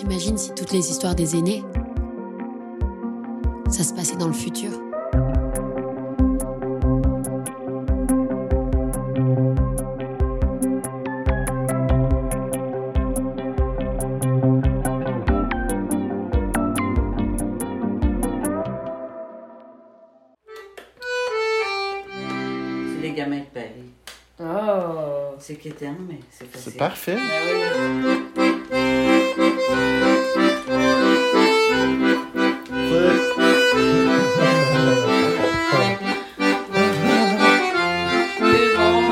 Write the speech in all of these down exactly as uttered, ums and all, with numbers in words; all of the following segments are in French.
T'imagines si toutes les histoires des aînés, ça se passait dans le futur? C'est les gamins de Paris. Oh! C'est quétaine, mais c'est facile. C'est parfait. Ben oui. C'est bon!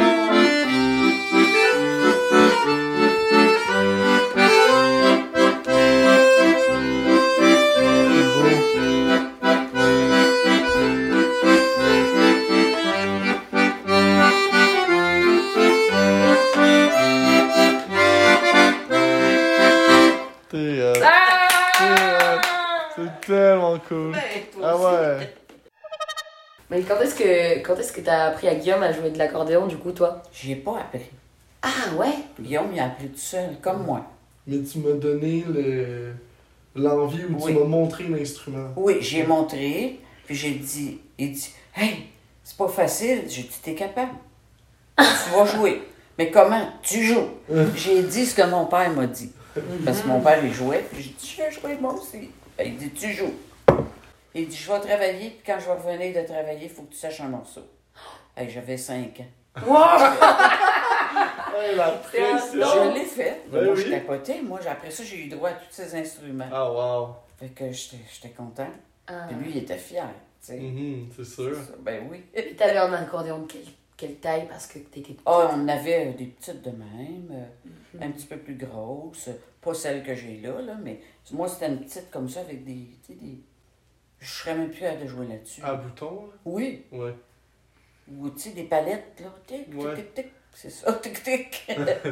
T'es, euh, Ah! c'est tellement cool. Ben, toi Ah aussi. ouais. Mais quand est-ce que quand est-ce que t'as appris à Guillaume à jouer de l'accordéon, du coup, toi? J'y ai pas appris. Ah ouais? Guillaume, il a appris tout seul, comme moi. Mais tu m'as donné le l'envie où Oui. tu m'as montré l'instrument. Oui, j'ai montré, puis j'ai dit, il dit, hey, c'est pas facile. J'ai dit, t'es capable. Tu vas jouer. Mais comment? Tu joues. J'ai dit ce que mon père m'a dit. Parce que mon père, il jouait, puis j'ai dit, je vais jouer moi aussi. Il dit, tu joues. Il dit, je vais travailler, puis quand je vais revenir de travailler, il faut que tu saches un morceau. Hey, j'avais cinq ans. Hey, la pression. Je l'ai fait. Ben moi, oui. je capotais. Moi, après ça, j'ai eu droit à tous ces instruments. Ah wow. Fait que j'étais j'étais content. Ah. Puis lui, il était fier, tu sais. Mhm, c'est sûr. Ça, ben oui. Puis t'avais un accordéon de quelle, quelle taille parce que t'étais... Ah, on avait euh, des petites de même, euh, un petit peu plus grosses. Pas celle que j'ai là, là, mais moi, c'était une petite comme ça avec des. Tu sais, des. Je serais même plus hâte de jouer là-dessus. À bouton, Oui. là? Ouais. Ou, tu sais, des palettes, là. Tic, tic, Ouais. tic, tic. C'est ça, tic, tic.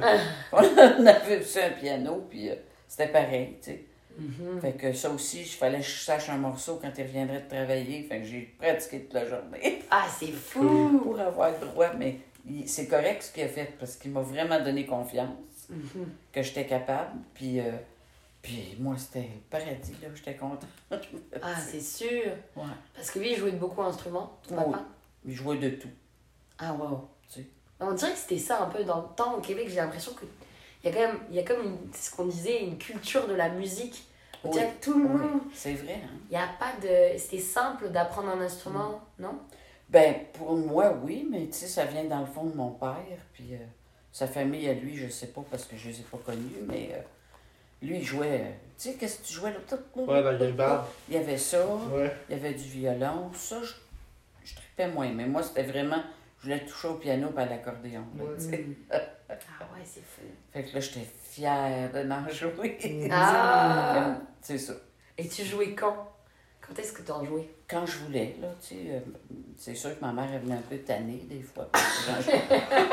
On avait aussi un piano, puis euh, c'était pareil, tu sais. Mhm. Fait que ça aussi, il fallait que je sache un morceau quand il reviendrait de travailler. Fait que j'ai pratiqué toute la journée Ah, c'est fou! pour avoir le droit. Mais il- c'est correct ce qu'il a fait parce qu'il m'a vraiment donné confiance Mhm. que j'étais capable. Puis, euh, puis moi, c'était le paradis, là. J'étais contente. Ah, c'est sûr! Ouais. Parce que lui, il jouait de beaucoup d'instruments, ton Oui. papa? Il jouait de tout. Ah, wow! Tu sais. On dirait que c'était ça un peu dans le temps au Québec. J'ai l'impression que il y a quand même, il y a comme une, c'est ce qu'on disait, une culture de la musique. On Oui. dirait que tout le monde, Oui, c'est vrai, hein? il y a pas de, c'était simple d'apprendre un instrument, non? Ben, pour moi, oui, mais tu sais, ça vient dans le fond de mon père. Puis euh, sa famille à lui, je sais pas parce que je les ai pas connus, mais euh, lui, il jouait. euh, Tu sais, qu'est-ce que tu jouais là? Ouais, la guimbarde. Il y avait ça, Ouais. il y avait du violon. Ça, je, je tripais moins. Mais moi, c'était vraiment. Je voulais toucher au piano et à l'accordéon. là, Ouais. tu sais. Ah ouais, c'est fou. Fait que là, j'étais fière de n'en jouer. Ah! C'est ça. Et tu jouais quand? Quand est-ce que tu en jouais? Quand je voulais, là, tu sais, euh, c'est sûr que ma mère, elle venait un peu tannée des fois. parce que j'en jouais.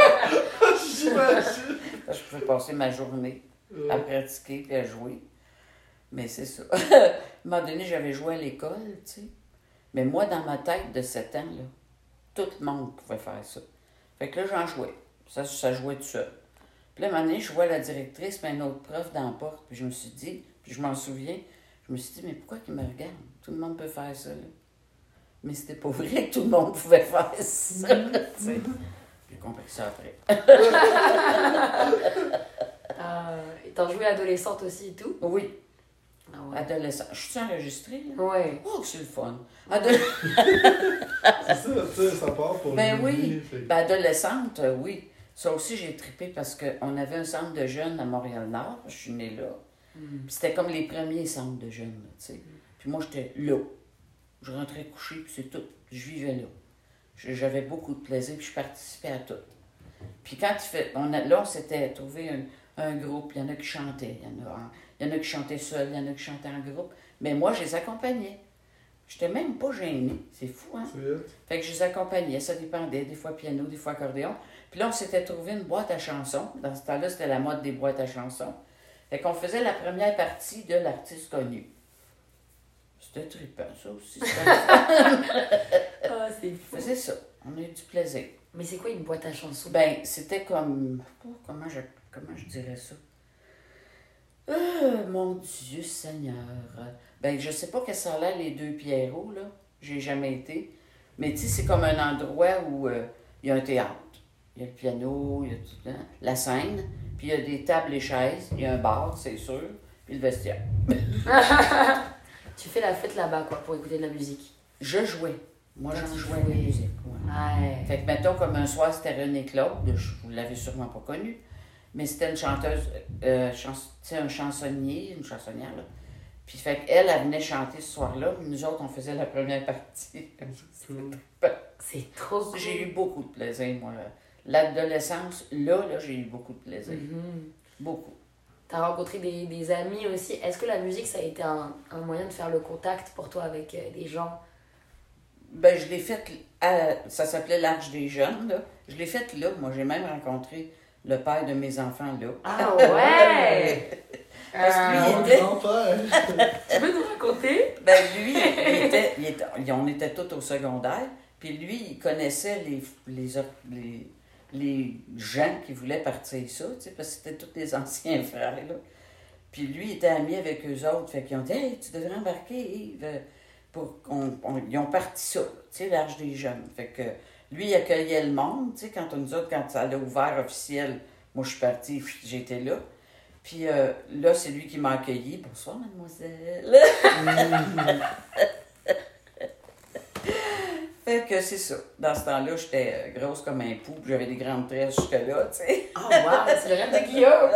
J'imagine. Je pouvais passer ma journée Ouais. à pratiquer puis à jouer. Mais c'est ça. À un moment donné, j'avais joué à l'école, tu sais. Mais moi, dans ma tête de sept ans, là, tout le monde pouvait faire ça. Fait que là, j'en jouais. Ça, ça jouait tout seul. Puis là, à un moment donné, je vois la directrice puis un autre prof dans la porte. Puis je me suis dit, puis je m'en souviens, je me suis dit, mais pourquoi qu'ils me regardent? Tout le monde peut faire ça, là. Mais c'était pas vrai que tout le monde pouvait faire ça, tu sais. J'ai compris ça après. Euh, et t'en jouais adolescente aussi et tout? Oui, Ah ouais. adolescent. Je suis enregistrée, là? Ouais. Oh, c'est le fun. Ado- C'est ça, tu sais, ça part pour Ben lui, oui. fait que- Ben, adolescente, euh, oui. Ça aussi, j'ai trippé parce qu'on avait un centre de jeunes à Montréal-Nord. Je suis née là. Mm. Puis c'était comme les premiers centres de jeunes, là, tu sais. Puis moi, j'étais là. Je rentrais coucher, puis c'est tout. Je vivais là. Je- J'avais beaucoup de plaisir, puis je participais à tout. Puis quand tu fais... On a, là, on s'était trouvé un, un groupe. Il y en a qui chantaient. Il y en a, un- il y en a qui chantaient seuls, il y en a qui chantaient en groupe. Mais moi, je les accompagnais. J'étais même pas gênée. C'est fou, hein? C'est vite. Fait que je les accompagnais, ça dépendait, des fois piano, des fois accordéon. Puis là, on s'était trouvé une boîte à chansons. Dans ce temps-là, c'était la mode des boîtes à chansons. Fait qu'on faisait la première partie de l'artiste connu. C'était trippant, ça aussi. C'était- Ah, c'est On fou. faisait ça. On a eu du plaisir. Mais c'est quoi une boîte à chansons? Ben, c'était comme... oh, comment, je, comment je dirais ça? Euh, mon Dieu Seigneur. Ben, je sais pas que ça a l'air, les deux Pierrots, là. J'ai jamais été. Mais tu sais, c'est comme un endroit où euh, il y a un théâtre. Il y a le piano, il y a tout, hein, la scène, puis il y a des tables et chaises, il y a un bar, c'est sûr, puis le vestiaire. Tu fais la fête là-bas, quoi, pour écouter de la musique. Je jouais. Moi, Toi, j'en tu jouais à la jouais. musique. Ouais. Ouais. Fait que, mettons, comme un soir, c'était René Claude, je, vous l'avez sûrement pas connue, mais c'était une chanteuse, euh, chans, tu sais, un chansonnier, une chansonnière, là. Puis, fait qu'elle, elle venait chanter ce soir-là, puis nous autres, on faisait la première partie. C'est trop cool. J'ai eu beaucoup de plaisir, moi. L'adolescence, là, là, j'ai eu beaucoup de plaisir. Mhm. Beaucoup. T'as rencontré des, des amis aussi. Est-ce que la musique, ça a été un, un moyen de faire le contact pour toi avec euh, des gens? Ben, je l'ai faite, à- ça s'appelait l'Arche des Jeunes, là. Je l'ai faite là. Moi, j'ai même rencontré le père de mes enfants là. Ah ouais! Parce que lui, Euh, il était- grand-père. Tu peux nous raconter? Ben, lui, il était, il était- on était tous au secondaire, puis lui, il connaissait les, les, autres- les, les gens qui voulaient partir ça, tu sais, parce que c'était tous des anciens frères, là. Puis lui, il était ami avec eux autres, fait qu'ils ont dit « Hey, tu devrais embarquer, Yves, pour qu'on... on- » Ils ont parti ça, tu sais, l'Arche des Jeunes. Fait que lui, il accueillait le monde, tu sais, quand on nous autres, quand ça a ouvert officiel, moi, je suis partie, j'étais là. Puis euh, là, c'est lui qui m'a accueilli. Bonsoir, mademoiselle. Fait que c'est ça. Dans ce temps-là, j'étais grosse comme un pou, puis j'avais des grandes tresses jusque-là, tu sais. Oh wow, c'est le rêve de Guillaume!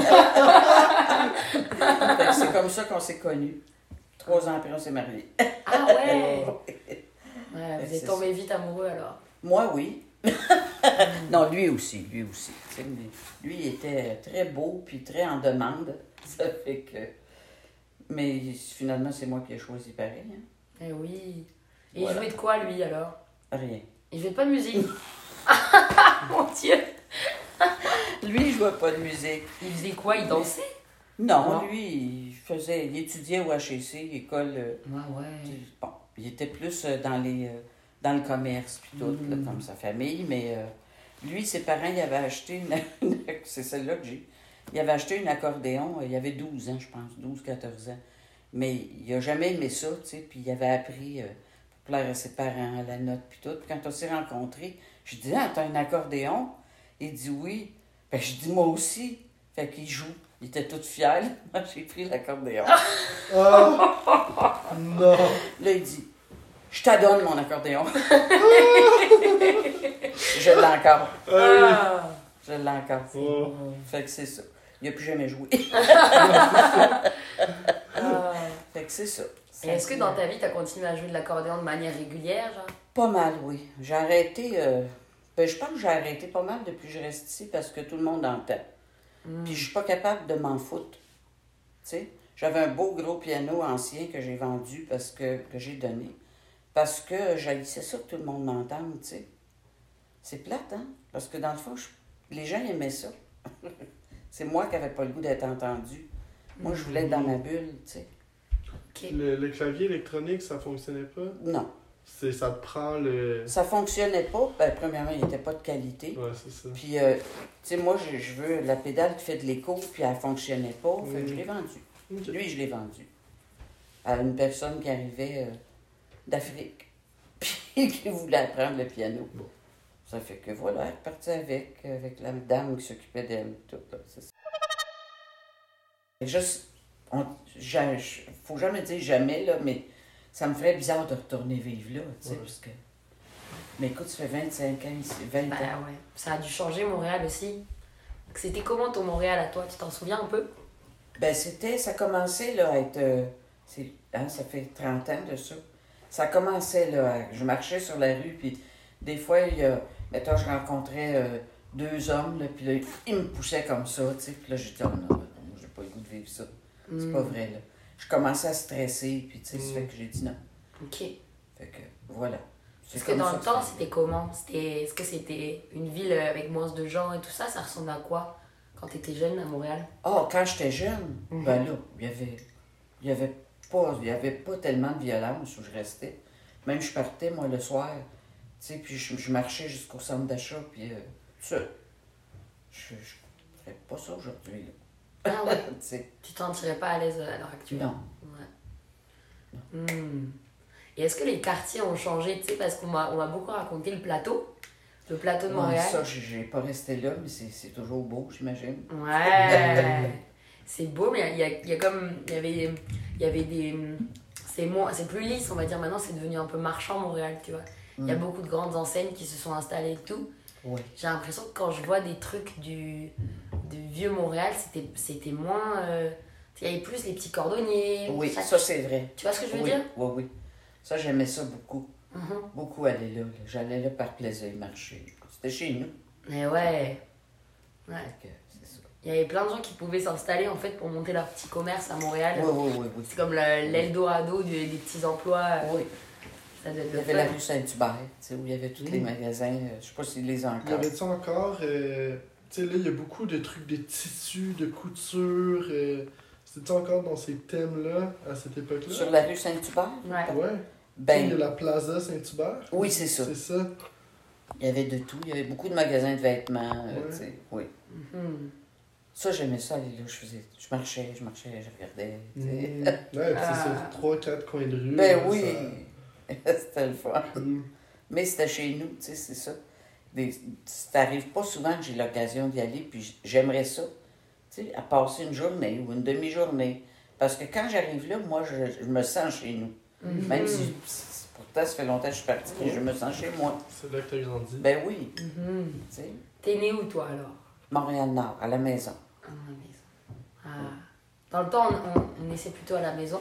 Fait que c'est comme ça qu'on s'est connus. Trois ans après, on s'est mariés. Ah ouais! Ouais, vous C'est êtes tombés vite amoureux alors. Moi, oui. Non, lui aussi, lui aussi. Tu sais, mais lui, il était très beau, puis très en demande. Ça fait que... Mais finalement, c'est moi qui ai choisi pareil. Hein. Eh oui. Et Voilà. il jouait de quoi lui alors? Rien. Il jouait pas de musique? Mon Dieu! Lui, il jouait pas de musique. Il faisait quoi? Il dansait? Non, Non. lui, il faisait... Il étudiait au H E C, école... euh, Ouais, ouais. Bon, il était plus euh, dans les... euh, dans le commerce, puis tout, là, Mm. comme sa famille, mais euh, lui, ses parents, il avait acheté une... une- c'est celle-là que j'ai. Il avait acheté un accordéon, euh, il avait douze ans, je pense, douze quatorze ans. Mais il a jamais aimé ça, tu sais, puis il avait appris euh, pour plaire à ses parents, à la note, puis tout. Puis quand on s'est rencontrés, je dis « Ah, t'as un accordéon? » Il dit « Oui. » Ben, je dis « Moi aussi. » Fait qu'il joue. Il était tout fier. Moi, j'ai pris l'accordéon. Ah! Non! Là, il dit « Je t'adonne mon accordéon. » Je l'ai encore. Ah. Je l'ai encore. Oh. Fait que c'est ça. Il n'a plus jamais joué. Ah. Fait que c'est ça. Et est-ce que dans ta vie, tu as continué à jouer de l'accordéon de manière régulière, genre? Pas mal, oui. J'ai arrêté... euh, Ben, je pense que j'ai arrêté pas mal depuis que je reste ici parce que tout le monde entend. Mm. Puis je suis pas capable de m'en foutre. Tu sais, j'avais un beau gros piano ancien que j'ai vendu parce que, que j'ai donné. Parce que j'haïssais ça que tout le monde m'entende, tu sais. C'est plate, hein? Parce que dans le fond, je- les gens aimaient ça. C'est moi qui n'avais pas le goût d'être entendu. Moi, je voulais être dans ma bulle, tu sais. Ok. Le, le clavier électronique, ça fonctionnait pas? Non, C'est, ça te prend le... ça fonctionnait pas. Ben, premièrement, il n'était pas de qualité. Ouais, c'est ça. Puis, euh, tu sais, moi, je, je veux la pédale qui fait de l'écho, puis elle fonctionnait pas. Fait que je l'ai vendue. Ok. Lui, je l'ai vendu à une personne qui arrivait euh, d'Afrique, puis qui voulait apprendre le piano. Bon. Ça fait que voilà, elle est partie avec, avec la dame qui s'occupait d'elle. Tout, là, c'est ça. Et juste, on, ja- je- faut jamais dire jamais, là, mais ça me ferait bizarre de retourner vivre là, tu sais, Ouais. parce que... Mais écoute, ça fait vingt-cinq ans ici, vingt Bah ans. ouais. Ça a dû changer Montréal aussi. C'était comment ton Montréal à toi? Tu t'en souviens un peu? Ben, c'était, ça commençait là, à être, euh, c'est, hein, ça fait trente ans de ça. Ça commençait là, à- je marchais sur la rue, puis des fois, il y a, mettons, je rencontrais euh, deux hommes, là, puis là, ils me poussaient comme ça, tu sais, puis là, j'ai dit, oh non, non, j'ai pas le goût de vivre ça. C'est Mm. pas vrai, là. Je commençais à stresser, puis tu sais, ça Mm. fait que j'ai dit non. Ok. Fait que, voilà. C'est Parce que comme dans ça le temps, c'est- c'était comment? C'était... Est-ce que c'était une ville avec moins de gens et tout ça? Ça ressemble à quoi quand t'étais jeune à Montréal? Ah, quand j'étais jeune, Mhm. ben là, il y avait, il y avait pas, il y avait pas tellement de violence où je restais. Même je partais, moi, le soir, tu sais, puis je, je marchais jusqu'au centre d'achat, puis euh, ça, je, je ferais pas ça aujourd'hui, là. Ah ouais. Tu sais. Tu t'en tirais pas à l'aise à l'heure actuelle? Non. Ouais. Hmm. Et est-ce que les quartiers ont changé, tu sais, parce qu'on m'a, on m'a beaucoup raconté le plateau, le plateau de Ouais, Montréal. ça, j'ai j'ai pas resté là, mais c'est c'est toujours beau, j'imagine. Ouais. C'est beau, mais il y a, il y a comme, il y avait, il y avait des, c'est moins, c'est plus lisse, on va dire. Maintenant, c'est devenu un peu marchand Montréal, tu vois. Il y a Mm. beaucoup de grandes enseignes qui se sont installées et tout. Oui. J'ai l'impression que quand je vois des trucs du, du vieux Montréal, c'était, c'était moins, euh, il y avait plus les petits cordonniers. Oui, chaque- ça c'est vrai. Tu vois ce que je veux Oui, dire? oui, oui. Ça, j'aimais ça beaucoup. Mhm. Beaucoup aller là. là. J'allais là par plaisir, marcher. C'était chez nous. Mais ouais. Ouais. Fait que c'est ça. Il y avait plein de gens qui pouvaient s'installer en fait pour monter leur petit commerce à Montréal. Oui, oui, oui, oui. C'est comme le- l'Eldorado des, des petits emplois. Oui. Ça doit être Il y le avait fun. la rue Saint-Hubert, tu sais, où il y avait tous les Mm. magasins. euh, Je sais pas s'ils les ont Il y encore. avait-tu encore. euh, tu sais, là, il y a beaucoup de trucs de tissus, de couture. Euh, C'était-tu encore dans ces thèmes-là, à cette époque-là? Sur la rue Saint-Hubert? Ouais. Ouais. Tu sais, il y a Ben, la Plaza Saint-Hubert. oui, c'est ça. C'est ça. Il y avait de tout. Il y avait beaucoup de magasins de vêtements, euh, Ouais. tu sais. Oui. Mhm. Ça, j'aimais ça, aller là. Je faisais... Je marchais, je marchais, je regardais, tu sais. Mm. Ouais, puis Ah. c'est sur trois quatre coins de rue. Ben là, oui! ça- C'était le fun. Mm. Mais c'était chez nous, tu sais, c'est ça. Des, ça n'arrive pas souvent que j'ai l'occasion d'y aller, puis j- j'aimerais ça, tu sais, à passer une journée ou une demi-journée. Parce que quand j'arrive là, moi, je, je me sens chez nous. Mhm. Même si, si- pourtant, ça fait longtemps que je suis partie, mais je me sens chez moi. C'est là que t'as grandi. Ben oui, Mhm. tu sais. T'es né où toi alors? Montréal-Nord, à la maison. À la maison. Ah. Dans le temps, on, on, on essaie plutôt à la maison.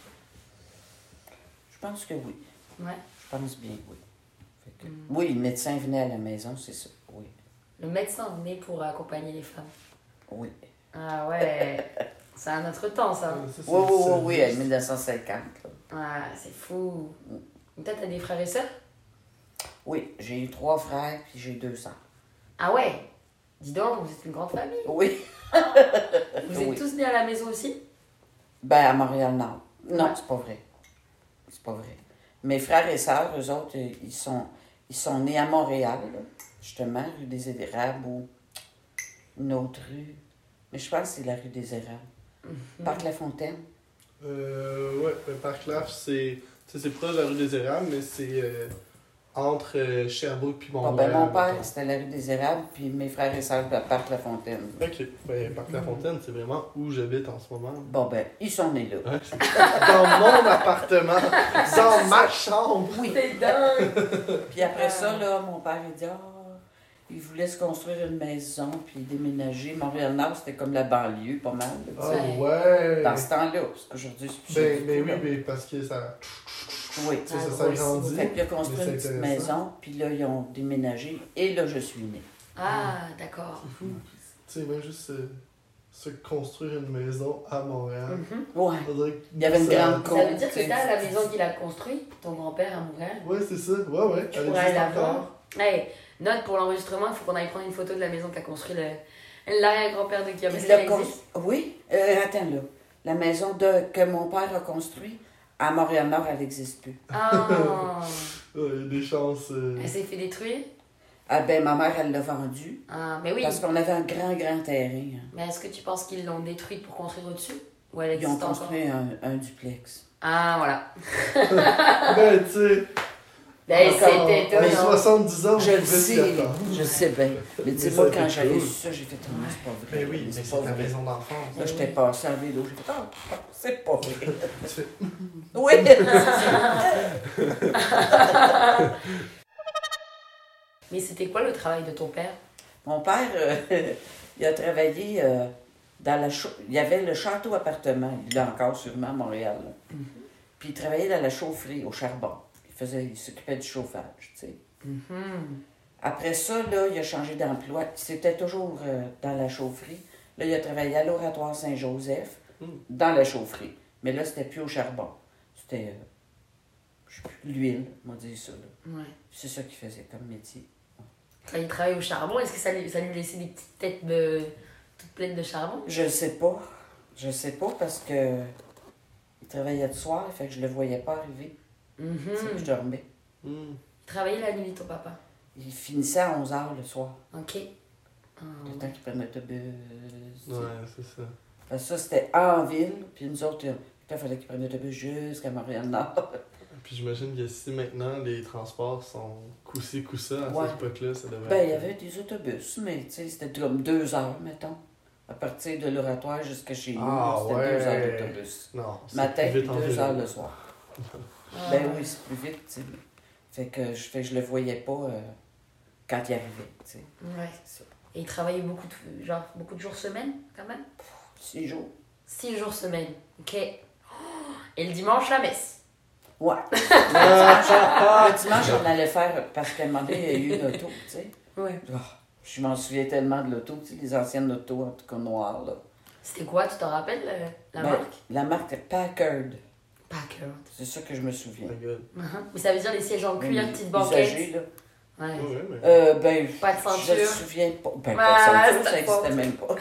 Je pense que oui. Ouais. Je pense bien, oui. Fait que- Mm. Oui, le médecin venait à la maison, c'est ça. Oui. Le médecin venait pour accompagner les femmes. Oui. Ah ouais. C'est un autre temps ça. Ah, ça, c'est Oui, oui, le oui, oui, en service. mille neuf cent cinquante. là. Ah, c'est fou. Toi, t'as des frères et sœurs? Oui, j'ai eu trois frères, puis j'ai deux sœurs. Ah ouais. Dis donc, vous êtes une grande famille. Oui. Vous êtes Oui. tous nés à la maison aussi? Ben, à Montréal-Nord. Non, Ouais. c'est pas vrai. C'est pas vrai. Mes frères et sœurs, eux autres, euh, ils sont, ils sont nés à Montréal, là, justement, rue des Érables ou une autre rue. Mais je pense que c'est la rue des Érables. Parc La Fontaine. Euh, ouais, le Parc Laf, c'est tu sais, c'est proche de la rue des Érables, mais c'est euh, entre euh, Sherbrooke puis Bon, Montréal. ben, mon père, mettons. c'était la rue des Érables, puis mes frères et sœurs, le Parc La Fontaine. Ok, ben Parc La Fontaine, c'est vraiment où j'habite en ce moment. Bon, ben, ils sont nés là. Ouais, c'est dans mon appartement, dans ma chambre. Oui. C'est dingue! Puis après ça, là, mon père, il dit, ah, il voulait se construire une maison, puis déménager. Montréal-Nord, c'était comme la banlieue, pas mal, là, tu Ah sais. ouais. Dans ce temps-là, parce qu'aujourd'hui, c'est plus Ben, du mais tout, oui, là. mais parce que ça. Oui. Tu sais, Ah, ça gros, s'agrandit. Fait qu'il a construit Mais une c'est petite intéressant. maison, puis là, ils ont déménagé, et là, je suis née. Ah, d'accord. C'est fou. Tu sais, même juste euh, se construire une maison à Montréal. Mhm. Ouais. On dirait que Il y avait une ça- grande Ça cour. veut dire que tu sais. t'as la maison qu'il a construite, ton grand-père à Montréal. Ouais, c'est ça. Ouais, ouais. Tu Elle pourrais aller existe la encore. voir. Hey, note pour l'enregistrement, il faut qu'on aille prendre une photo de la maison qu'a construit le- l'arrière-grand-père de Guillaume. Est-ce Il l'a qu'elle cons- existe? Oui, euh, attends là. La maison de... que mon père a construite à Montréal-Nord, elle n'existe plus. Ah, Ouais, il y a des chances. euh, elle s'est fait détruire? Ah ben, ma mère, elle l'a vendue, Ah, mais oui. parce qu'on avait un grand, grand terrain. hein. Mais est-ce que tu penses qu'ils l'ont détruite pour construire au-dessus? Ou elle Ils ont existe encore? construit un, un duplex. Ah, voilà. Ben, tu sais, Ben, Encore. c'était à étonnant. soixante-dix ans, Je on le pouvait s'y sais, attendre. je sais bien. Mais Mais dis-moi, ça, quand c'est j'avais cool. su ça, j'ai fait, non, c'est pas vrai. Ben oui, mais c'est c'est pas ta vrai. maison d'enfance. Là, j'étais passé en vélo, j'ai fait, ah, ah, c'est pas vrai. Tu fais, Oui, Mais c'était quoi le travail de ton père? mon père, euh, il a travaillé euh, dans la... chau- Il y avait le château appartement, il l'a encore sûrement à Montréal. là. Puis il travaillait dans la chaufferie, au charbon. Il faisait, il s'occupait du chauffage, tu sais. Mhm. Après ça, là, il a changé d'emploi. C'était toujours euh, dans la chaufferie. Là, il a travaillé à l'Oratoire Saint-Joseph, Mm. dans la chaufferie. Mais là, c'était plus au charbon. C'était, euh, je sais plus, l'huile, on va dire ça. Là. Ouais. C'est ça qu'il faisait comme métier. Quand il travaillait au charbon, est-ce que ça lui, ça lui laissait des petites têtes de... toutes pleines de charbon? Je ne sais pas. Je sais pas parce que il travaillait le soir, fait que je le voyais pas arriver. Mhm. Tu sais, je dormais. hmm. Il travaillait la nuit, ton papa? Il finissait à onze heures le soir. Ok. Ah, Le temps qu'il prenne l'autobus. tu sais. Ouais, c'est ça. Parce que ça, c'était en ville, puis nous autres, il fallait qu'ils prennent l'autobus jusqu'à Montréal-Nord. Puis j'imagine que si maintenant les transports sont coup-ci, coup-ça, à Ouais. cette époque-là, ça devrait Ben, il y être- avait des autobus, mais tu sais, c'était comme deux heures, mettons. À partir de l'oratoire jusqu'à chez nous, Ah, c'était ouais. deux heures d'autobus. Non, c'est Matin, plus puis vite en deux vélo. heures le soir. Ah, Ben ouais. oui, c'est plus vite, tu sais. Fait que je, fait que je le voyais pas euh, quand il arrivait, tu sais. Ouais. C'est ça. Et il travaillait beaucoup de, genre, beaucoup de jours semaine, quand même? Six jours. Six jours semaine. Ok. Oh, et le dimanche, la messe. Ouais. Le dimanche, le dimanche, on allait faire, parce qu'à un moment donné, il y a eu une auto, tu sais. Ouais. Oh, je m'en souviens tellement de l'auto, tu sais, les anciennes autos, en tout cas noires, là. C'était quoi, tu t'en rappelles, euh, la Ben, marque? La marque est Packard. Packard. C'est ça que je me souviens. My God. Uh-huh. Mais ça veut dire les sièges en cuir, Usagé, petites banquettes. là. Ouais. Ouais, ouais, mais... Euh, ben, Pas de je ceinture. me souviens pas. Ben, Ah, pas de ceinture, c'est ça pas- n'existait même pas.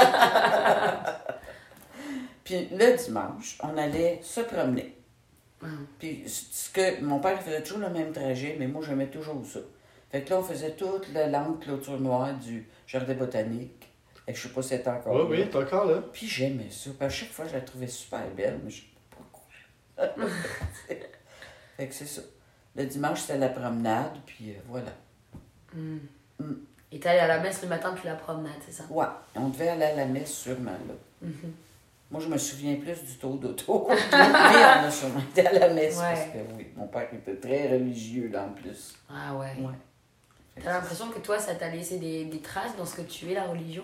Puis le dimanche, on allait se promener. Hum. Puis ce que mon père faisait toujours le même trajet, mais moi j'aimais toujours ça. Fait que là, on faisait toute la longue clôture noire du jardin botanique. Et je sais pas si c'était encore Ouais, là. oui, t'es encore là. Puis j'aimais ça. Puis à chaque fois, je la trouvais super belle, mais je sais pas pourquoi. Fait que c'est ça. Le dimanche, c'était la promenade, puis euh, voilà. Hum. Hum. Et t'allais à la messe le matin puis la promenade, c'est ça? Ouais, on devait aller à la messe sûrement, là. Mhm. Moi, je me souviens plus du taux d'auto. Mais on a sûrement été à la messe, Ouais. parce que oui, mon père était très religieux, là, en plus. Ah ouais. Ouais. Fait que T'as l'impression que toi, ça t'a laissé des, des traces dans ce que tu es, la religion?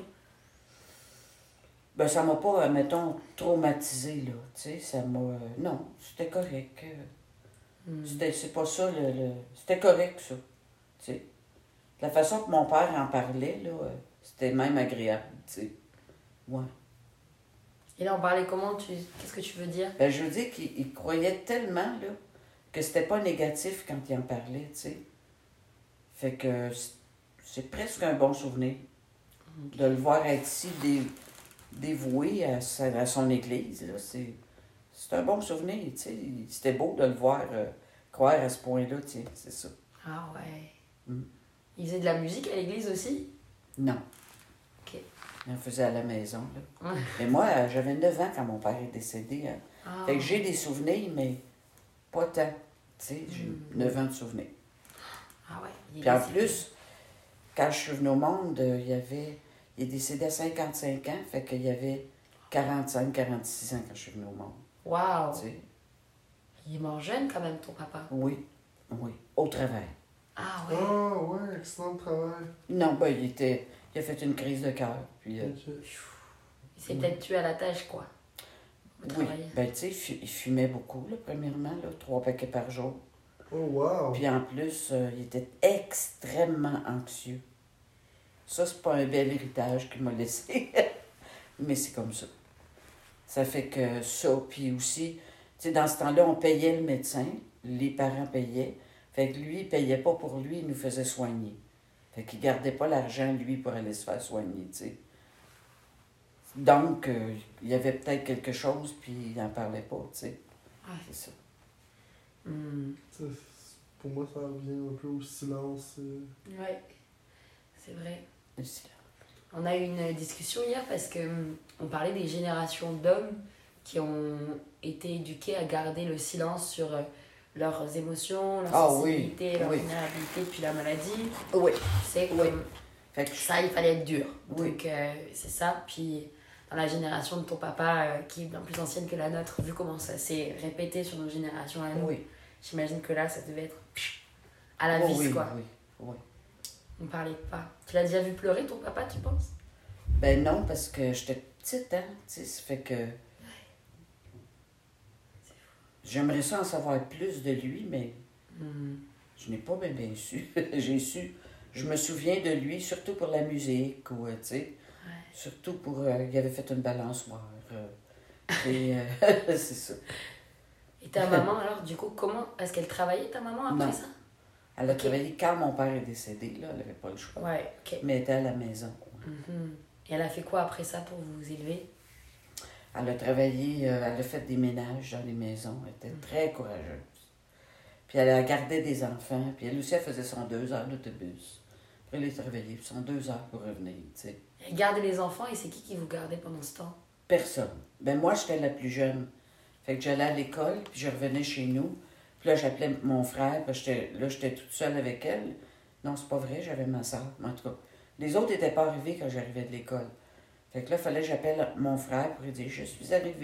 Ben, ça m'a pas, euh, mettons, traumatisé, là. Tu sais, ça m'a. euh, non, c'était correct. euh, Hum. C'était, c'est pas ça, le, le- c'était correct, ça. Tu sais. La façon que mon père en parlait, là, euh, c'était même agréable, tu sais. Ouais. Et là, on parlait comment? Tu... Qu'est-ce que tu veux dire? Ben, je veux dire qu'il il croyait tellement, là, que c'était pas négatif quand il en parlait, tu sais. Fait que c'est- c'est presque un bon souvenir de le voir être si dé- dévoué à, sa- à son église, là. C'est, c'est un bon souvenir, tu sais. C'était beau de le voir euh, croire à ce point-là, tiens, c'est ça. Ah ouais. Hum. Il faisait de la musique à l'église aussi? Non. Ok. Il en faisait à la maison, là. Ouais. Mais moi, euh, j'avais neuf ans quand mon père est décédé. Hein. Ah. Fait que j'ai des souvenirs, mais pas tant. Tu sais, j'ai Mm. neuf ans de souvenirs. Ah ouais. il est Puis en décédé. plus, quand je suis venue au monde, euh, il y avait... Il est décédé à cinquante-cinq ans, fait qu'il y avait quarante-cinq, quarante-six ans quand je suis venue au monde. Waouh. Tu sais. Il est mort jeune quand même, ton papa. Oui, oui, au travail. Ah ouais. Ah, ouais, excellent travail. Non, ben, il était... Il a fait une crise de cœur, puis... euh, Ok. Il s'est peut-être tué à la tâche, quoi. Au oui, travail. ben, tu sais, il fu- il fumait beaucoup, là, premièrement, là, trois paquets par jour. Oh, wow. Puis en plus, euh, il était extrêmement anxieux. Ça, c'est pas un bel héritage qu'il m'a laissé. Mais c'est comme ça. Ça fait que ça, puis aussi, tu sais, dans ce temps-là, on payait le médecin, les parents payaient. Fait que lui, il payait pas pour lui, il nous faisait soigner. Fait qu'il gardait pas l'argent, lui, pour aller se faire soigner, tu sais. Donc, euh, il y avait peut-être quelque chose, puis il n'en parlait pas, tu sais. Ouais. C'est ça. Hmm. C'est- Pour moi, ça revient un peu au silence. euh. Ouais. C'est vrai. Le silence. On a eu une discussion hier parce que hum, on parlait des générations d'hommes qui ont été éduqués à garder le silence sur euh, leurs émotions, leur Ah oui, sensibilité, leur oui. vulnérabilité depuis la maladie. Oui. C'est Oui. comme Fait que ça, il fallait être dur. Oui. Donc euh, c'est ça. Puis dans la génération de ton papa, euh, qui est bien plus ancienne que la nôtre, vu comment ça s'est répété sur nos générations à nous, oui. j'imagine que là, ça devait être à la Oh, vis, oui, quoi. oui, oui. On parlait pas. Tu l'as déjà vu pleurer, ton papa, tu penses? Ben non, parce que j'étais petite, hein, tu sais, ça fait que... J'aimerais ça en savoir plus de lui, mais Hmm. je n'ai pas bien, bien su. J'ai su... Je me souviens de lui, surtout pour la musique, ou, euh, tu sais, Ouais. surtout pour... euh, il avait fait une balançoire. euh, et euh, c'est ça. Et ta maman, alors, du coup, comment est-ce qu'elle travaillait, ta maman, après Non. ça? Elle a Ok. travaillé quand mon père est décédé, là, elle n'avait pas le choix. Ouais, ok. Mais elle était à la maison. Mhm. Et elle a fait quoi après ça pour vous élever? Elle a travaillé, euh, elle a fait des ménages dans les maisons. Elle était très courageuse. Puis elle a gardé des enfants. Puis elle aussi, elle faisait son deux heures d'autobus. Après, elle a travaillé, puis son deux heures pour revenir, tu sais. Elle gardait les enfants et c'est qui qui vous gardait pendant ce temps? Personne. Ben moi, j'étais la plus jeune. Fait que j'allais à l'école, puis je revenais chez nous. Puis là, j'appelais mon frère, parce que j'étais- là, j'étais toute seule avec elle. Non, c'est pas vrai, j'avais ma soeur. En tout cas, les autres n'étaient pas arrivés quand j'arrivais de l'école. Fait que là, il fallait que j'appelle mon frère pour lui dire « Je suis arrivée. »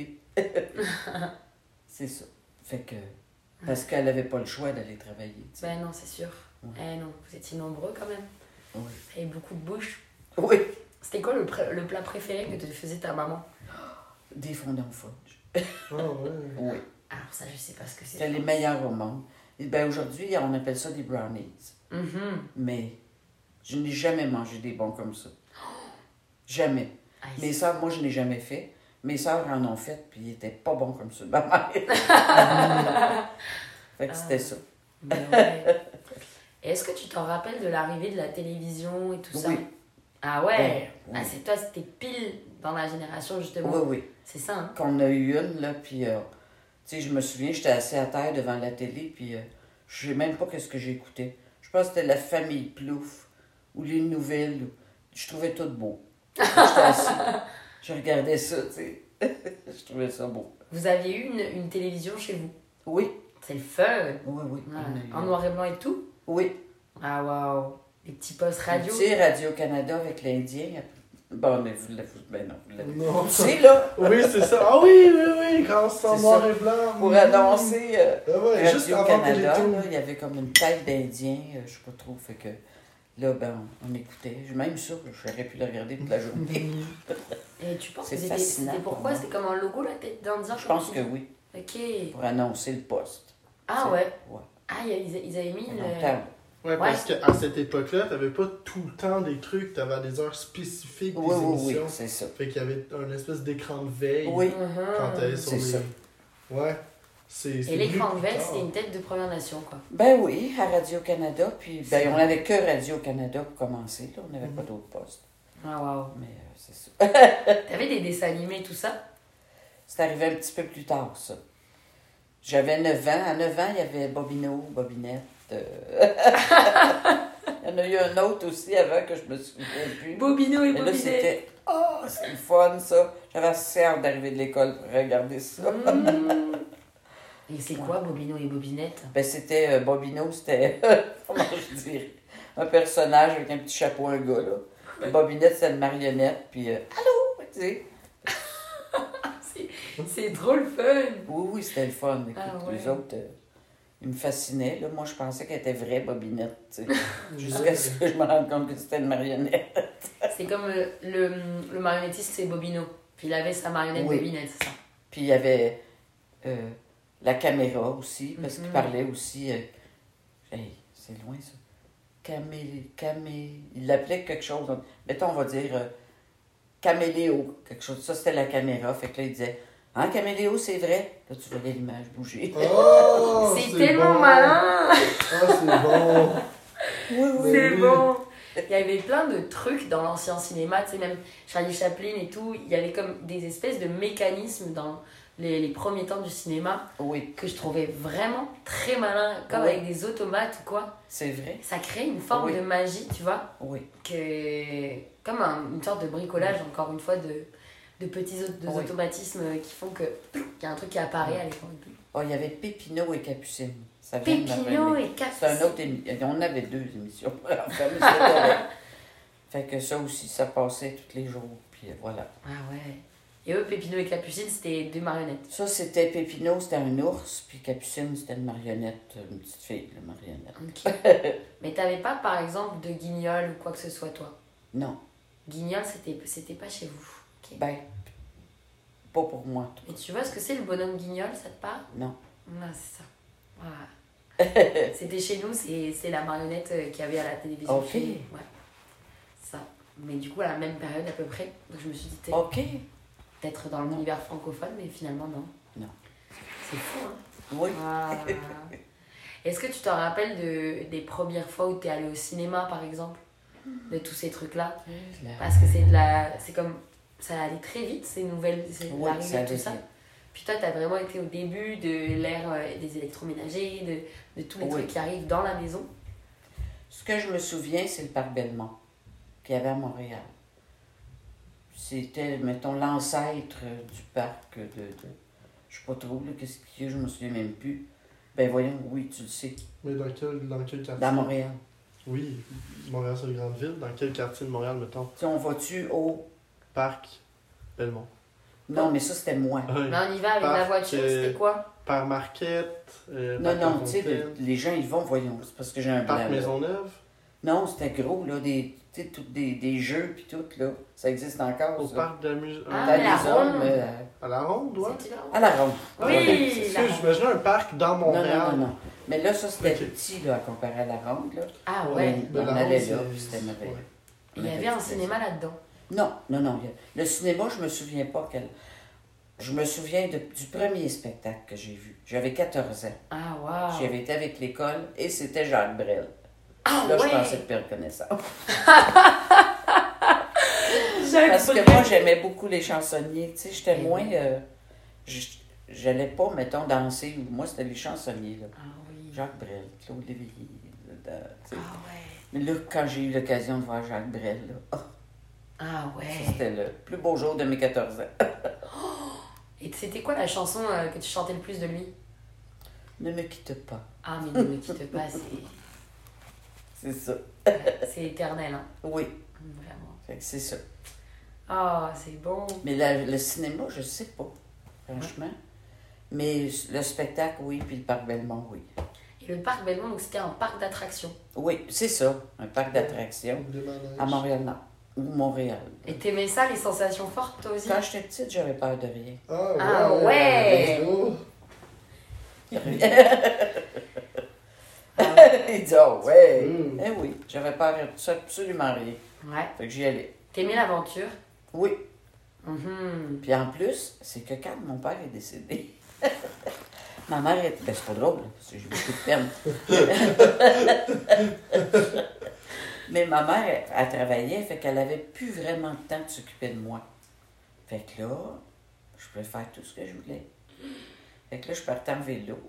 C'est ça. Fait que... Parce qu'elle n'avait pas le choix d'aller travailler. tu sais. Ben non, c'est sûr. Ouais. Eh non, vous étiez nombreux quand même. Oui. Vous avez beaucoup de bouche. Oui. C'était quoi le, pré- le plat préféré que te faisait ta maman? Des fondants fudge. Ah ouais. Oui. Alors ça, je sais pas ce que c'est. C'était les meilleurs au monde. Et ben aujourd'hui, on appelle ça des brownies. Mhm. Mais je n'ai jamais mangé des bons comme ça. Jamais. Ah, Mes c'est- soeurs, moi, je n'ai jamais fait. Mes soeurs en ont fait, puis ils étaient pas bons comme ça. Ma mère. Fait que c'était ça. Ben ouais. Et est-ce que tu t'en rappelles de l'arrivée de la télévision et tout ça? Oui. Ah ouais, Ouais, Ah, oui. c'est toi, c'était pile dans la génération justement. Oui, oui. C'est ça, hein? Qu'on a eu une, là, puis... euh, tu sais, je me souviens, j'étais assis à terre devant la télé, puis euh, je sais même pas qu'est-ce que j'écoutais. Je pense que c'était La Famille Plouf, ou Les Nouvelles. ou- Je trouvais tout beau. J'étais assis, je regardais ça, tu sais. Je trouvais ça beau. Vous aviez eu une, une télévision chez vous? Oui, C'est le fun! oui, oui. Ouais. on a eu- En noir et blanc et tout? Oui. Ah waouh! Les petits postes radio? Tu sais, Radio-Canada avec l'Indien. Bon, mais vous l'avez... Ben non, vous l'avez... Non. Tu sais, là, Oui, c'est ça. Ah oui, oui, oui, quand c'est en C'est noir ça. et blanc. pour oui. annoncer... euh, Ah ouais, juste avant Radio-Canada, Télétoon. là, il y avait comme une tête d'Indien, euh, je sais pas trop, fait que là, ben, on, on écoutait. J'ai même sûr que j'aurais pu le regarder toute la journée. Et tu penses C'est que c'était fascinant c'était pour pourquoi? moi. C'était comme un logo, la tête d'Indien? Je comme pense tu que dis? oui, Ok. pour annoncer le poste. Ah C'est- ouais? Ouais. Ah, il y a- ils, ils avaient mis le... Longtemps. Ouais, parce qu'à cette époque-là, t'avais pas tout le temps des trucs, t'avais à des heures spécifiques des Oui, oui, oui, émissions. c'est ça. Fait qu'il y avait un espèce d'écran de veille Oui, Mhm. quand t'allais sur c'est les... ça. Ouais. C'est, c'est Et l'écran de venu veille, plus tard. c'était une tête de Première Nation, quoi. Ben oui, à Radio-Canada, puis ben, on n'avait que Radio-Canada pour commencer, là, on n'avait pas Mhm. d'autres postes. Ah waouh. Mais euh, c'est ça. T'avais des dessins animés, tout ça? C'est arrivé un petit peu plus tard, ça. J'avais neuf ans. À neuf ans, il y avait Bobino, Bobinette. euh. Il y en a eu un autre aussi avant que je me souviens plus. Bobino et Et là, Bobinette. c'était « Oh, c'est le fun, ça! » J'avais assez hâte d'arriver de l'école pour regarder ça. Mmh. Et c'est quoi Bobino et Bobinette? Ben, c'était... euh, Bobino, c'était... comment je dirais? Un personnage avec un petit chapeau, un gars, là. Puis Bobinette, c'était une marionnette, puis... euh, Allô! Tu sais. C'est- C'est trop le fun! Oui, oui, c'était le fun. Écoute, Ah ouais. les autres, euh, ils me fascinaient. Là. Moi, je pensais qu'elle était vraie, Bobinette. tu sais. Jusqu'à Ouais. ce que je me rende compte que c'était une marionnette. C'est comme euh, le, le marionnettiste, c'est Bobino. Puis il avait sa marionnette Oui. Bobinette, c'est ça. Puis il y avait euh, la caméra aussi, parce qu'il Mhm. parlait aussi. euh, hey, c'est loin ça. Camé, camé. Il l'appelait quelque chose. donc, mettons, on va dire euh, caméléo, quelque chose. Ça, c'était la caméra. Fait que là, il disait Hein, caméléo, c'est vrai. Là, tu voyais l'image bouger. Oh, c'est tellement bon. malin! Ah, c'est bon. Oui, oui. C'est oui. bon! Il y avait plein de trucs dans l'ancien cinéma, tu sais, même Charlie Chaplin et tout, il y avait comme des espèces de mécanismes dans les, les premiers temps du cinéma Oui, que je trouvais vraiment très malin, comme Oui. avec des automates ou quoi. c'est vrai. Ça crée une forme Oui. de magie, tu vois, Oui. que comme un- une sorte de bricolage, encore une fois, de, de petits au- de Oui. automatismes qui font que qu'il y a un truc qui apparaît à l'écran. et tout. Oh, il y avait Pépino et Capucine. Ça vient de ma Pépino famille. et Capucine. C'est un autre émission. On avait deux émissions pour enfants, mais c'était correct. Fait que ça aussi, ça passait tous les jours. Puis euh, voilà. Ah ouais. Et eux, Pépino et Capucine, c'était deux marionnettes. Ça, c'était Pépino, c'était un ours. Puis Capucine, c'était une marionnette, une petite fille, la marionnette. Ok. Mais t'avais pas, par exemple, de guignol ou quoi que ce soit, toi? Non. Guignol, c'était, c'était pas chez vous. Ok. Ben, pas pour moi. Et tu vois ce que c'est le bonhomme guignol, ça te parle? Non. Ah, c'est ça. Voilà. C'était chez nous, c'est, c'est la marionnette euh, qu'il y avait à la télévision. Ok. chez nous. Ouais. Ça. Mais du coup, à la même période à peu près. Donc je me suis dit, t'es OK. peut-être dans l'univers francophone, mais finalement, non. Non. C'est fou, hein? Oui. Ah. Est-ce que tu te rappelles de, des premières fois où tu es allé au cinéma, par exemple? De tous ces trucs-là? Là. Parce que c'est de la. C'est comme. Ça allait très vite, ces nouvelles. C'est Oui, l'arrivée ça de tout allait ça. vite. Puis toi, tu as vraiment été au début de l'ère euh, des électroménagers, de, de tous les Oui. trucs qui arrivent dans la maison. Ce que je me souviens, c'est le parc Belmont qu'il y avait à Montréal. c'était, mettons, l'ancêtre euh, du parc de... de je sais pas trop, là, qu'est-ce qu'il y a, je me souviens même plus. Ben voyons, oui, tu le sais. Mais dans quel, dans quel quartier? Dans Montréal. Oui, Montréal, c'est une grande ville. Dans quel quartier de Montréal, mettons? Tu sais, on va-tu au... Parc Belmont. Non, mais ça, c'était moi. Ouais. Mais on y va avec Parc, la voiture, euh, c'était quoi? Parc Marquette. Euh, Non, Parc non, La tu sais, Fontaine, le- les gens, ils vont, voyons, c'est parce que j'ai un blanc. Parc là. Maisonneuve. Non, c'était gros, là, des, tu sais, tout des, des jeux, puis tout, là. Ça existe encore, Au ça. parc de la musique. Ah, Dans mais la les hommes, ronde. euh, À la ronde, ouais. C'était là? à la ronde. Oui, Ouais. la Excuse, ronde. j'imagine un parc dans Non, Montréal. non, non, non. Mais là, ça, c'était Ok. petit, là, à comparer à la ronde, là. Ah On- ouais. Ben, on la allait ronde, là, c'est- puis c'était merveilleux. ouais. Il y avait un cinéma là-dedans. Non, non, non. Le cinéma, je me souviens pas quel... Je me souviens de- du premier spectacle que j'ai vu. J'avais quatorze ans. Ah, waouh. J'y avais été avec l'école et c'était Jacques Brel. Ah Là, ouais. je pensais de perdre connaissance. Jacques Parce que Brel. moi, j'aimais beaucoup les chansonniers. Tu sais, j'étais Eh moins... oui. euh, j- J'allais pas, mettons, danser. Ou moi, c'était les chansonniers, là. Ah oui. Jacques Brel, Claude Léveillé. là, de- tu sais. Ah ouais. Mais là, quand j'ai eu l'occasion de voir Jacques Brel, là, oh, Ah ça, ouais. c'était le plus beau jour de mes quatorze ans. Et c'était quoi la chanson euh, que tu chantais le plus de lui? Ne me quitte pas. Ah, mais ne me quitte pas, c'est C'est ça. c'est éternel, hein. Oui, Vraiment. fait que c'est ça. Ah, c'est bon. Mais la- le cinéma, je sais pas, franchement. Mais le spectacle, oui, puis le parc Belmont, oui. Et le parc Belmont, donc c'était un parc d'attractions. Oui, c'est ça, un parc d'attractions Des manèges. à Montréal-Nord ou Montréal. Et t'aimais ça, les sensations fortes, toi aussi? Quand j'étais petite, j'avais peur de rien. Ah ouais! Ah ouais! let's go. Il dit, oh ouais! Mm. Eh oui, j'avais peur de ça, absolument rien. Ouais. Fait que j'y allais. T'aimais l'aventure? Oui. Mhm. Puis en plus, c'est que quand mon père est décédé, ma mère est. Ben, c'est pas drôle, là, parce que j'ai beaucoup de peine. Mais ma mère, elle, elle travaillait, fait qu'elle avait plus vraiment de temps de s'occuper de moi. Fait que là, je pouvais faire tout ce que je voulais. Fait que là, je partais en vélo.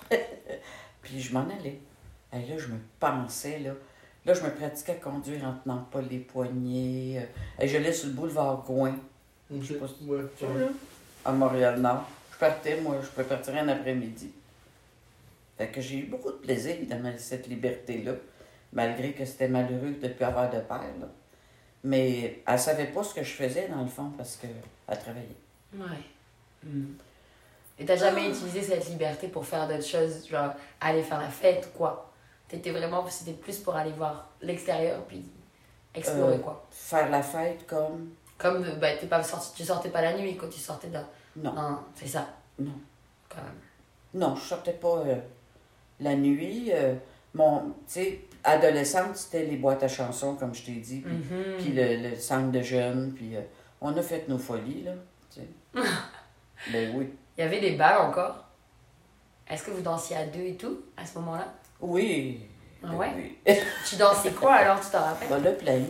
Puis je m'en allais. Et là, je me pensais, là. Là, je me pratiquais à conduire en tenant pas les poignets. euh, Et je l'ai sur le boulevard Gouin, Ok, sais pas ouais, tu ouais. vois, à Montréal-Nord. Je partais, moi, je pouvais partir un après-midi. Fait que j'ai eu beaucoup de plaisir dans cette liberté-là, malgré que c'était malheureux de ne plus avoir de père, là. Mais elle savait pas ce que je faisais, dans le fond, parce qu'elle travaillait. Ouais. Mhm. Et t'as jamais utilisé cette liberté pour faire d'autres choses, genre aller faire la fête ou quoi? T'étais vraiment, c'était plus pour aller voir l'extérieur puis explorer Euh, quoi. Faire la fête comme... Comme, euh, bah, t'es pas sorti, tu sortais pas la nuit quand tu sortais d'un. Non, Non, c'est ça, non. quand même. Non, je sortais pas euh, la nuit. euh, mon, tu sais, adolescente, c'était les boîtes à chansons, comme je t'ai dit, puis, Mhm. puis le, le centre de jeunes, puis euh, on a fait nos folies, là, tu sais. Ben oui. Il y avait des balles encore. Est-ce que vous dansiez à deux et tout, à ce moment-là? Oui. Ah ben ouais? oui. Tu dansais quoi alors, tu t'en rappelles? Ben, le plein.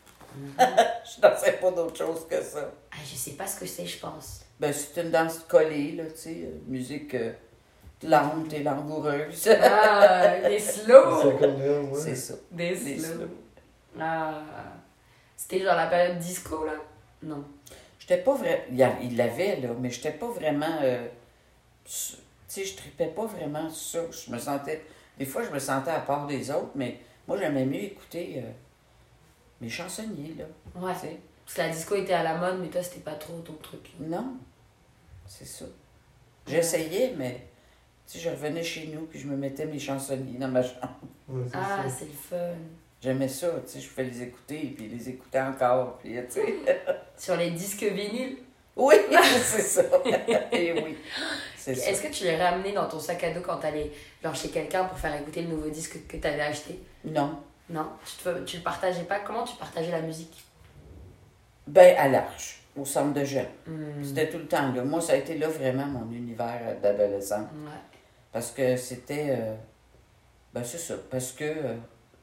Je dansais pas d'autre chose que ça. Ah, je sais pas ce que c'est, je pense. Ben, c'est une danse collée, là, tu sais, euh, musique euh, lente et langoureuse. Ah, des C'est slow! qu'on aime, ouais. C'est ça. Des Des slow. slow. Ah. C'était dans la période disco, là? Non. J'étais pas vraiment... Il y a- il l'avait, là, mais j'étais pas vraiment... euh, su- Tu sais, je tripais pas vraiment sur ça. Je me sentais... Des fois, je me sentais à part des autres, mais moi, j'aimais mieux écouter euh, mes chansonniers, là. Ouais. Tu sais. Parce que la disco était à la mode, mais toi, c'était pas trop ton truc. Non, c'est ça. J'essayais, mais... Tu sais, je revenais chez nous, puis je me mettais mes chansonniers dans ma chambre. Ouais, c'est Ah, ça. c'est le fun. J'aimais ça, tu sais, je pouvais les écouter, puis les écouter encore, puis tu sais... Sur les disques vinyles, Oui, c'est ça. Et oui, c'est ça. est-ce que tu les ramenais dans ton sac à dos quand t'allais genre chez quelqu'un pour faire écouter le nouveau disque que t'avais acheté? Non. Non? Tu, te, tu le partageais pas? Comment tu partageais la musique? Ben, à l'Arche, au centre de jeunes. Hmm. C'était tout le temps là. Moi, ça a été là vraiment mon univers euh, d'adolescent. Ouais. Parce que c'était... euh, ben, c'est ça. Parce que euh,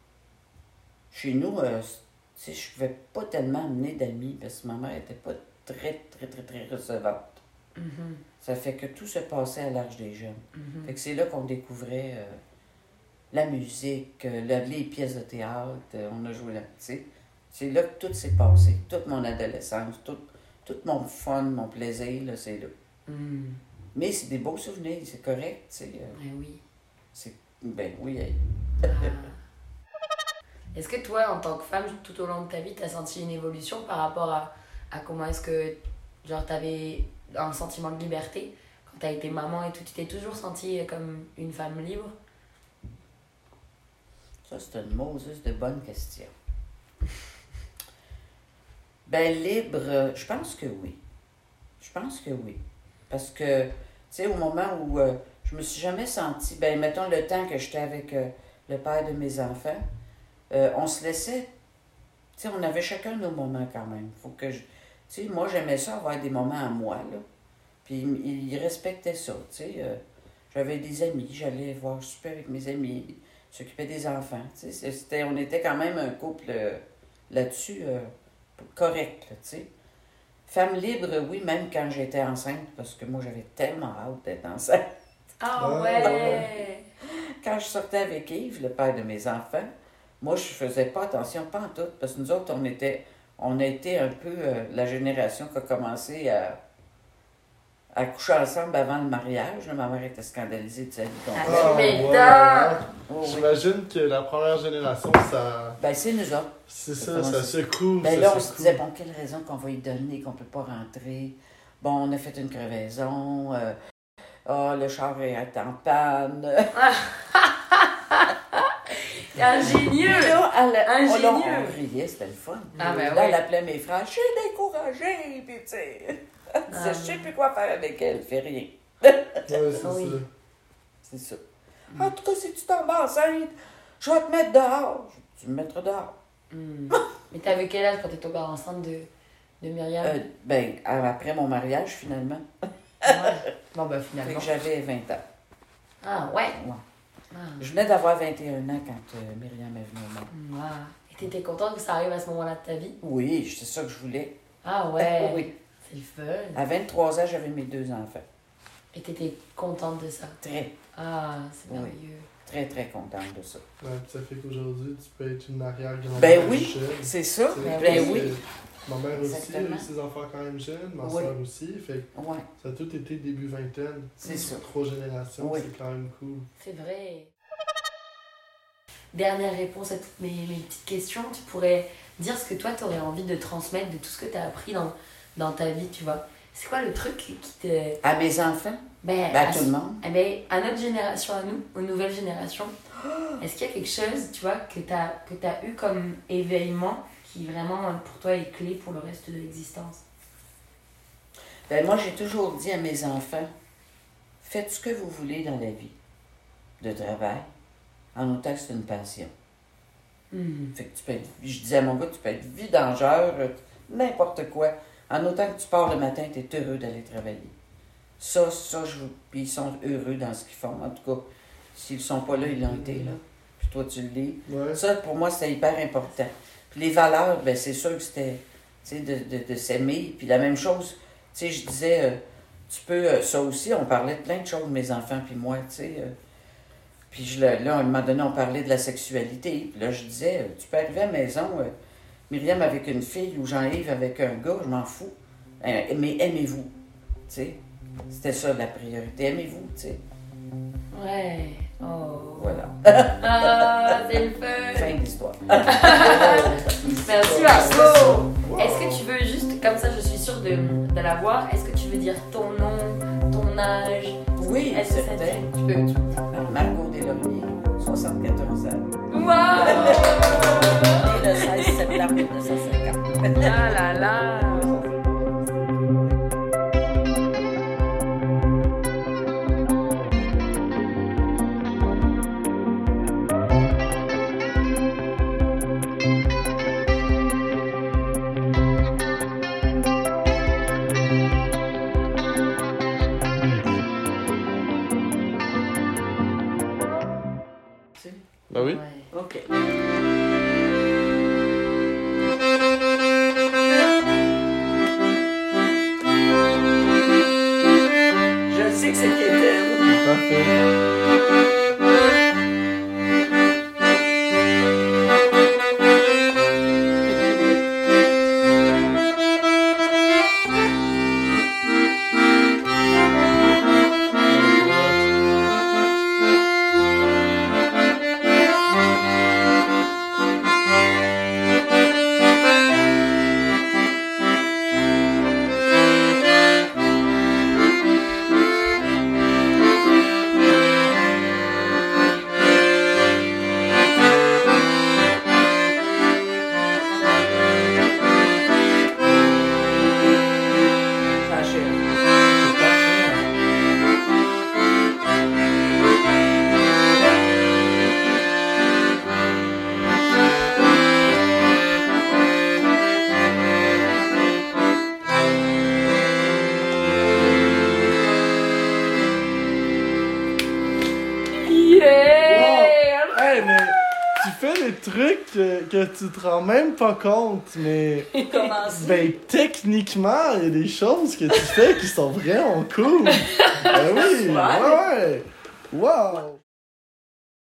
chez nous, euh, tu sais, je pouvais pas tellement amener d'amis parce que ma mère était pas très, très, très, très recevante. Mhm. Ça fait que tout se passait à l'Arche des jeunes. Mhm. Fait que c'est là qu'on découvrait euh, la musique, euh, la- les pièces de théâtre. euh, on a joué là, tu sais. C'est là que tout s'est passé. Toute mon adolescence, tout, tout mon fun, mon plaisir, là, c'est là. Mm. Mais c'est des beaux souvenirs, c'est correct, tu sais. euh, Ouais, oui. c'est... Ben oui, hey. Ah. Est-ce que toi, en tant que femme, tout au long de ta vie, t'as senti une évolution par rapport à, à comment est-ce que, genre, t'avais un sentiment de liberté quand t'as été maman et tout? Tu t'es toujours sentie comme une femme libre? Ça, c'est une Moses de bonne question. Ben, libre, euh, je pense que oui. Je pense que oui. Parce que, tu sais, au moment où euh, je me suis jamais sentie, ben, mettons le temps que j'étais avec euh, le père de mes enfants, euh, on se laissait, tu sais, on avait chacun nos moments quand même. Faut que je, tu sais, moi, j'aimais ça, avoir des moments à moi, là. Puis il, il respectait ça, tu sais. euh, j'avais des amis, j'allais voir super avec mes amis, s'occuper des enfants, tu sais. C'était, on était quand même un couple euh, là-dessus euh, correct, là, tu sais. Femme libre, oui, même quand j'étais enceinte, parce que moi, j'avais tellement hâte d'être enceinte. Ah Ah, ouais! Quand je sortais avec Yves, le père de mes enfants, moi, je faisais pas attention, pas en tout, parce que nous autres, on était, on a été un peu euh, la génération qui a commencé à, à coucher ensemble avant le mariage. Là, ma mère était scandalisée de sa vie qu'on Ah, faisait. Ah, mais ouais, non! ouais. Oh, oui. J'imagine que la première génération, ça. Ben, c'est nous autres. C'est Ça ça, commence- ça secoue. Ben ça là, on secoue. se disait, bon, quelle raison qu'on va y donner, qu'on peut pas rentrer. Bon, on a fait une crevaison. euh, Ah, le char est en panne. Ingénieux! Puis là, elle, Ingénieux. on, là, on riait, c'était le fun. Ah, ben là, oui. elle appelait mes frères, je suis découragée. Puis, tu sais, elle disait, Ah, je sais plus quoi faire avec elle, fais rien. Ouais, c'est Oui. ça. C'est ça. En tout cas, si tu tombes enceinte, je vais te mettre dehors. Tu me mettras dehors. Hmm. Mais t'avais quel âge quand t'es tombée enceinte de, de Myriam? Euh, ben, après mon mariage, finalement. Ouais. Bon, bah Fait finalement. que j'avais vingt ans. Ah, ouais. Ouais. Ah. Je venais d'avoir vingt et un ans quand euh, Myriam est venue au monde. Ouais. Et t'étais contente que ça arrive à ce moment-là de ta vie? Oui, c'est ça que je voulais. Ah ouais. Oui. C'est le fun. À vingt-trois ans, j'avais mes deux enfants. Et t'étais contente de ça? Très, Ah, c'est Oui. merveilleux. très, très contente de ça. Ouais, puis ça fait qu'aujourd'hui, tu peux être une arrière-grand-mère Ben oui, jeune. c'est ça. Tu sais, Ben Ben parce oui. que Ma mère aussi a Exactement. eu ses enfants quand même jeunes, ma Oui. soeur aussi. Fait que Ouais, ça a tout été début vingtaine. c'est ça. Trois générations, Oui. c'est quand même cool. C'est vrai. Dernière réponse à toutes mes, mes petites questions. Tu pourrais dire ce que toi, tu aurais envie de transmettre de tout ce que tu as appris dans, dans ta vie, tu vois. C'est quoi le truc qui te... À mes enfants, Ben, ben, à à, tout le monde. eh ben, à notre génération, à nous, aux nouvelles générations, est-ce qu'il y a quelque chose, tu vois, que tu as, que tu as eu comme éveillement qui vraiment, pour toi, est clé pour le reste de l'existence? Ben, moi, j'ai toujours dit à mes enfants, faites ce que vous voulez dans la vie, de travail, en autant que c'est une passion. Hmm. Fait que tu peux être, je disais à mon gars, tu peux être vidangeur, euh, n'importe quoi. En autant que tu pars le matin, tu es heureux d'aller travailler. Ça, ça, je puis ils sont heureux dans ce qu'ils font. En tout cas, s'ils ne sont pas là, ils l'ont été, là. Puis toi, tu le lis. Ouais. Ça, pour moi, c'était hyper important. Puis les valeurs, ben c'est sûr que c'était, tu sais, de, de, de s'aimer. Puis la même chose, tu sais, je disais, euh, tu peux, euh, ça aussi, on parlait de plein de choses, mes enfants puis moi, tu sais. euh, puis je, le- là, à un moment donné, on parlait de la sexualité. Puis là, je disais, euh, tu peux arriver à la maison, euh, Myriam avec une fille ou Jean-Yves avec un gars, je m'en fous. Euh, mais aimez-vous, tu sais. C'était ça la priorité, aimez-vous, tu sais. Ouais. Oh. Voilà. Ah, c'est le fun. Fin de l'histoire. Merci Marco. Est-ce que tu veux juste, comme ça je suis sûre de, de l'avoir, est-ce que tu veux dire ton nom, ton âge? Oui, Est-ce que ça te certain. dit? Tu peux, tu peux. Margot Deslauriers, soixante-quatorze ans. Wow! Et le seize septembre mille neuf cent cinquante. Ah là là! Ben oui. Ouais. OK. Je sais que c'était elle. Parfait. trucs que, que tu te rends même pas compte, mais... Comment ça? Ben, techniquement, il y a des choses que tu fais qui sont vraiment cool. Ben oui, ouais, ouais. Wow!